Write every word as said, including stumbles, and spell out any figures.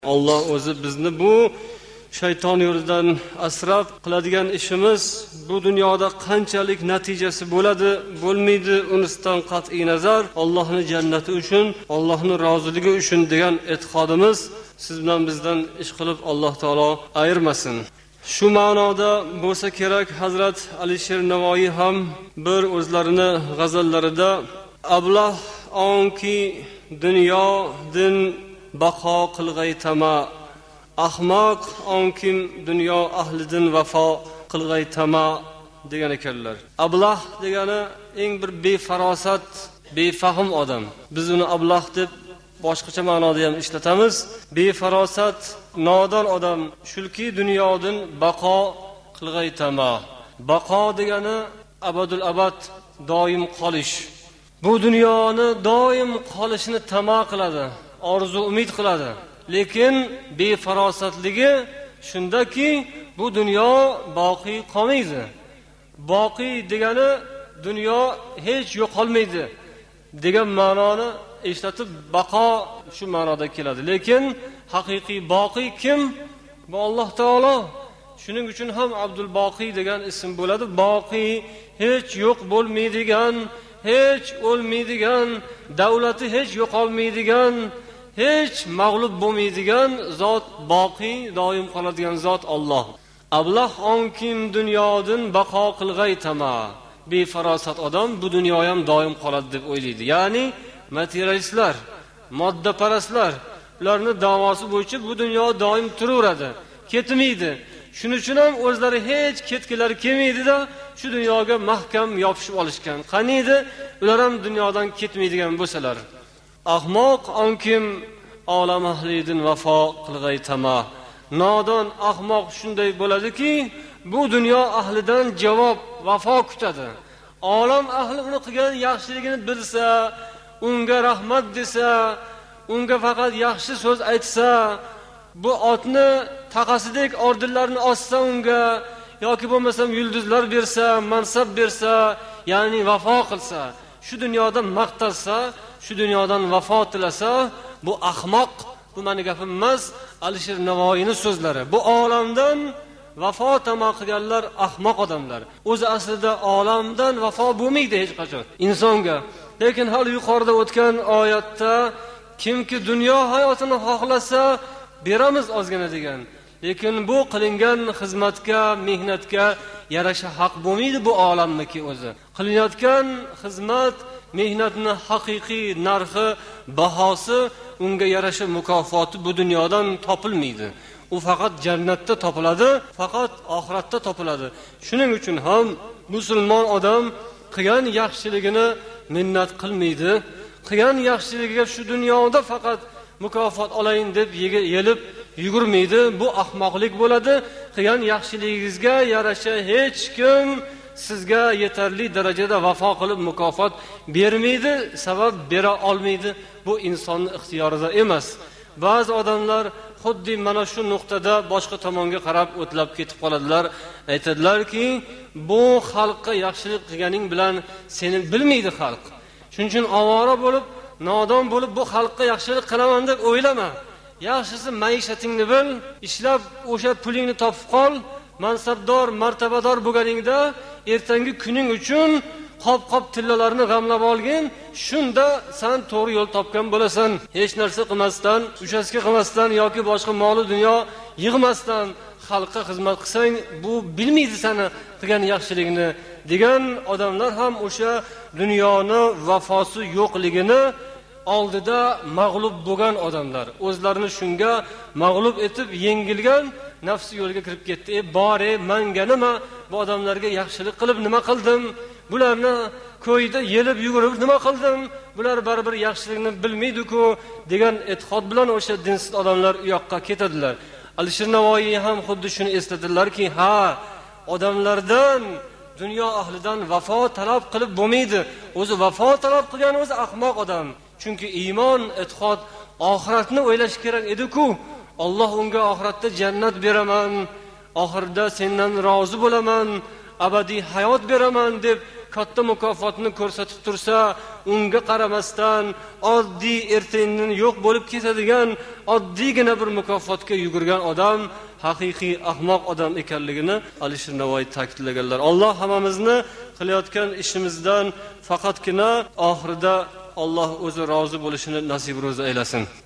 Alloh o'zi bizni bu shayton yo'lidan asrab qiladigan ishimiz bu dunyoda qanchalik natijasi bo'ladi, bo'lmaydi, unisidan qat'iy nazar Allohning jannati uchun, Allohning roziligi uchun degan e'tiqodimiz siz bilan bizdan ish qilib Alloh taolo ayirmasin. Shu ma'noda bo'lsa kerak, Hazrat Alisher Navoiy ham bir o'zlarini g'azallarida ablah onki dunyo din baqo qilg'ay tama, ahmoq onkim dunyo ahlidan vafo qilg'ay tama degan ekanlar. Ablah degani eng bir befarosat, befahm odam. Biz uni ablah deb boshqacha ma'noda ham ishlatamiz. Befarosat, nodon odam shulki dunyodan baqo qilg'ay tama. Baqo degani abadul abad, doim qolish. Bu dunyoni doim qolishini tama qiladi, orzu umid qiladi. Lekin befarosatligi shundaki bu dunyo boqiy qolmaydi. Boqiy degani dunyo hech yo'qolmaydi degan ma'noni ishlatib baqo shu ma'noda keladi. Lekin haqiqiy boqiy kim? Bu Alloh taolo. Shuning uchun ham Abdul Boqiy degan ism bo'ladi. Boqiy hech yo'q bo'lmaydigan, hech o'lmaydigan, davlati hech yo'qolmaydigan, hech mag'lub bo'lmaydigan zot, boqiy, doim qoladigan zot Alloh. Ablah onkim dunyodan baqo qilg'ay tama. Befarosat odam bu dunyo ham doim qoladi deb o'ylaydi. Ya'ni materialistlar, moddaparastlar, ularning da'vosi bo'yicha bu dunyo doim turaveradi, ketmaydi. Shuning uchun ham o'zlari hech ketgilari kelmaydi-da, shu dunyoga mahkam yopishib olishgan. Qaniydi, ular ham dunyodan ketmaydigan bo'lsalar. Ahmoq onkim olam ahlidin vafo qilg'ay tama. Nodon ahmoq shunday bo'ladiki, bu dunyo ahlidan javob, vafo kutadi. Olam ahli uni qilgan yaxshiligini bilsa, unga rahmat desa, unga faqat yaxshi so'z aytsa, bu otni taqasidek ordinlarni ossa unga, yoki bo'lmasam yulduzlar bersa, mansab bersa, ya'ni vafo qilsa, shu dunyoda maqtalsa, shu dunyodan vafo tilasa, bu ahmoq. Bu meni gapim emas, Alisher Navoiyning so'zlari. Bu olamdan vafo tama qilganlar ahmoq odamlar. O'zi aslida olamdan vafo bo'lmaydi hech qachon insonga. Lekin hali yuqorida o'tgan oyatda kimki dunyo hayotini xohlasa beramiz ozgina degan. Lekin bu qilingan xizmatga, mehnatga yarasha haq bo'lmaydi bu olamniki o'zi. Qilinayotgan xizmat, mehnatning haqiqiy narxi, bahosi, unga yarasha mukofoti bu dunyodan topilmaydi. U faqat jannatda topiladi, faqat oxiratda topiladi. Shuning uchun ham musulmon odam qilgan yaxshiligini minnat qilmaydi. Qilgan yaxshiligiga shu dunyoda faqat mukofot olayin deb yelib yugurmaydi. Bu ahmoqlik bo'ladi. Qilgan yaxshiligingizga yarasha hech kim sizga yetarli darajada vafo qilib mukofot bermaydi, sabab bera olmaydi. Bu insonning ixtiyorida emas. Ba'zi odamlar xuddi mana shu nuqtada boshqa tomonga qarab o'tlab ketib qoladilar. Aytadilarki, bu xalqqa yaxshilik qilganing bilan seni bilmaydi xalq. Shuning uchun ovora bo'lib, nodon bo'lib bu xalqqa yaxshilik qilaman deb o'ylama. Yaxshisi maishatingni bil, ishlab o'sha pulingni topib qol. Mansabdor, martabador bo'lganingda ertangi kuning uchun qop-qop tillalarni g'amlab olgin, shunda sen to'g'ri yo'l topgan bo'lasan. Hech narsa qilmasdan, uchastka qilmasdan yoki boshqa moli dunyo yig'masdan xalqqa xizmat qilsang, bu bilmaydi seni qilgan yaxshiligini degan odamlar ham o'sha dunyoni vafosi yo'qligini oldida mag'lub bo'lgan odamlar. O'zlarini shunga mag'lub etib yengilgan nafsi yo'lga kirib ketdi. E bore, menga nima? Bu odamlarga yaxshilik qilib nima qildim? Bularni ko'yda yelib yugurib nima qildim? Bular baribir yaxshilikni bilmaydi-ku degan e'tiqod bilan o'sha dinsiz odamlar u yoqqa ketadilar. Alisher Navoiy ham xuddi shuni esladilarki, ha, odamlardan, dunyo ahlidan vafo talab qilib bo'lmaydi. O'zi vafo talab qilgan o'zi ahmoq odam. Chunki iymon, e'tiqod, oxiratni o'ylash kerak edi-ku. Alloh unga oxiratda jannat beraman, oxirida sendan rozi bo'laman, abadiy hayot beraman deb katta mukofotni ko'rsatib tursa, unga qaramasdan oddiy ertadan yo'q bo'lib ketadigan oddiygina bir mukofotga yugurgan odam haqiqiy ahmoq odam ekanligini Alisher Navoiy ta'kidlaganlar. Alloh hammamizni qilayotgan ishimizdan faqatgina oxirida Alloh o'zi rozi bo'lishini nasib ro'za aylasin.